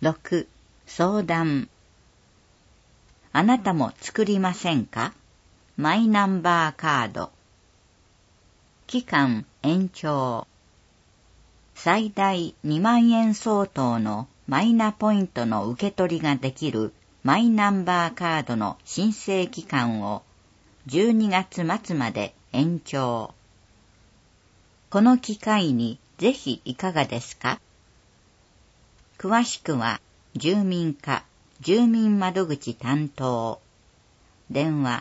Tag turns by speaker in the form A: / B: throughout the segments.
A: 6、相談。あなたも作りませんか？マイナンバーカード。期間延長。最大2万円相当のマイナポイントの受け取りができるマイナンバーカードの申請期間を12月末まで延長。この機会にぜひいかがですか？詳しくは住民課住民窓口担当。電話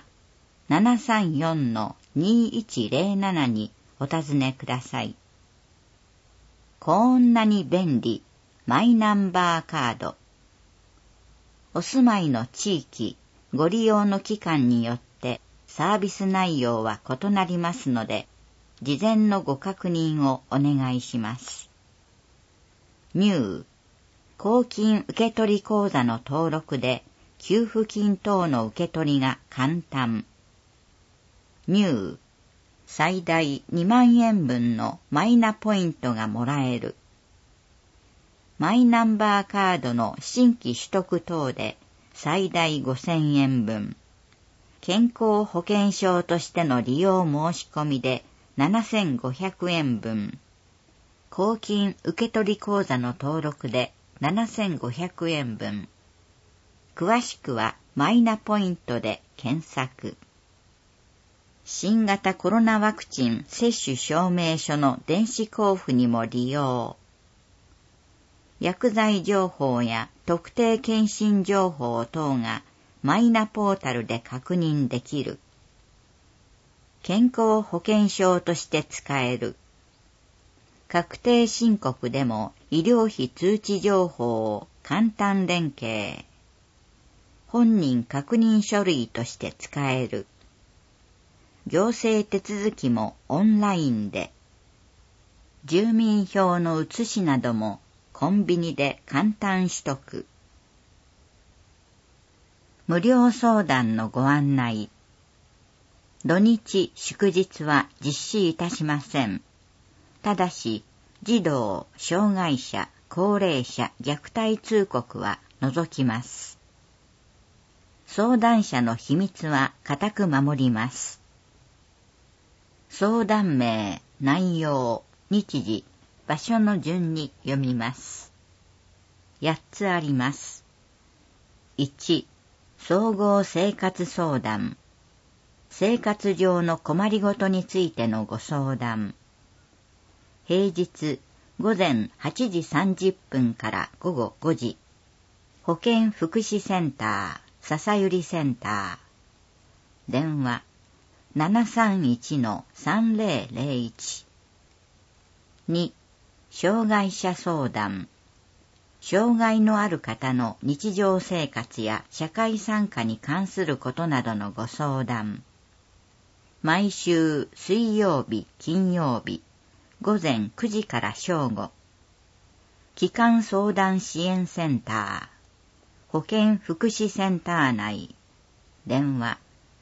A: 734-2107 にお尋ねください。こんなに便利マイナンバーカード。お住まいの地域、ご利用の期間によってサービス内容は異なりますので、事前のご確認をお願いします。入、公金受取口座の登録で給付金等の受け取りが簡単。入、最大2万円分のマイナポイントがもらえる。マイナンバーカードの新規取得等で最大5000円分。健康保険証としての利用申し込みで7500円分。公金受取口座の登録で7500円分。詳しくはマイナポイントで検索。新型コロナワクチン接種証明書の電子交付にも利用。薬剤情報や特定健診情報等がマイナポータルで確認できる。健康保険証として使える。確定申告でも医療費通知情報を簡単連携。本人確認書類として使える。行政手続きもオンラインで。住民票の写しなどもコンビニで簡単取得。無料相談のご案内。土日祝日は実施いたしません。ただし、児童、障害者、高齢者、虐待通告は除きます。相談者の秘密は固く守ります。相談名、内容、日時、場所の順に読みます。8つあります。1、総合生活相談。生活上の困りごとについてのご相談。平日午前8時30分から午後5時。保健福祉センター、笹百合センター。電話 731-3001。2、障害者相談。障害のある方の日常生活や社会参加に関することなどのご相談。毎週水曜日、金曜日、午前9時から正午。基幹相談支援センター、保健福祉センター内。電話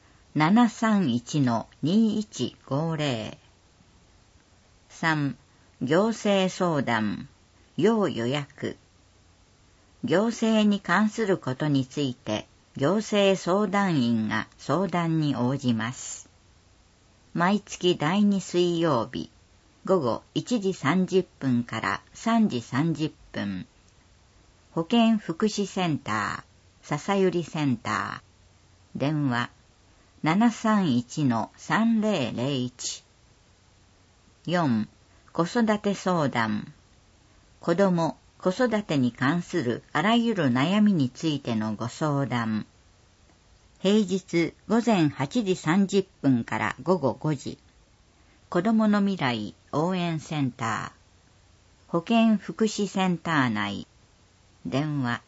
A: 731-2150。3、行政相談、要予約。行政に関することについて、行政相談員が相談に応じます。毎月第2水曜日、午後1時30分から3時30分。保健福祉センター、笹百合センター。電話 731-3001。4、子育て相談。子供、子育てに関するあらゆる悩みについてのご相談。平日午前8時30分から午後5時。子どもの未来応援センター。保健福祉センター内。電話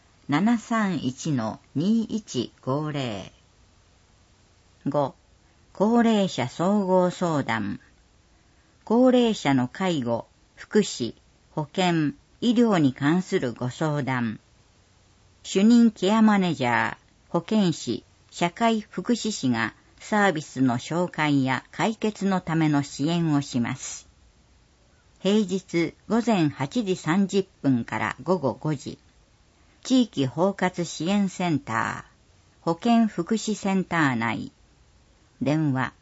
A: 731-2150。5、高齢者総合相談。高齢者の介護、福祉、保健、医療に関するご相談。主任ケアマネジャー、保健師、社会福祉士がサービスの紹介や解決のための支援をします。平日午前8時30分から午後5時。 地域包括支援センター、保健福祉センター内、電話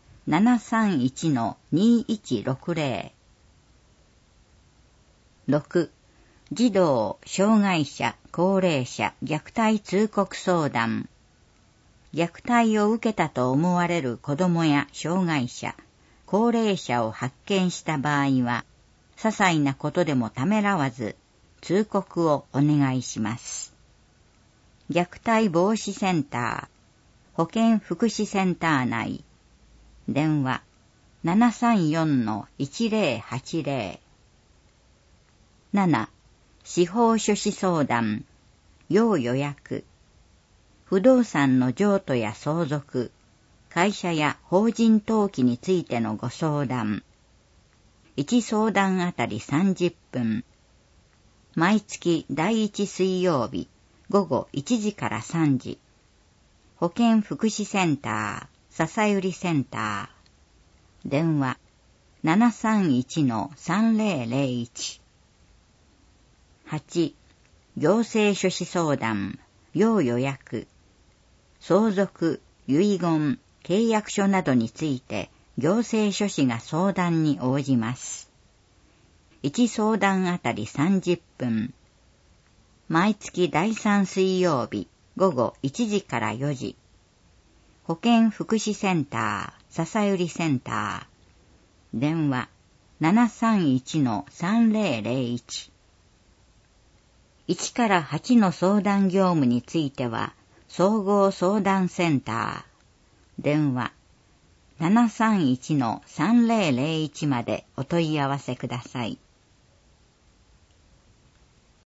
A: 731-2160。6. 児童、障害者、高齢者、虐待通告相談。虐待を受けたと思われる子どもや障害者、高齢者を発見した場合は、些細なことでもためらわず、通告をお願いします。虐待防止センター、保健福祉センター内、電話 734-1080。7. 司法書士相談、要予約。不動産の譲渡や相続、会社や法人登記についてのご相談。1相談あたり30分。毎月第1水曜日午後1時から3時。保健福祉センター、ささゆりセンター。電話 731-3001。8. 行政書士相談、要予約。相続、遺言、契約書などについて行政書士が相談に応じます。1相談あたり30分。毎月第3水曜日午後1時から4時。保健福祉センター、ささゆりセンター。電話 731-3001。1から8の相談業務については、総合相談センター。電話 731-3001 までお問い合わせください。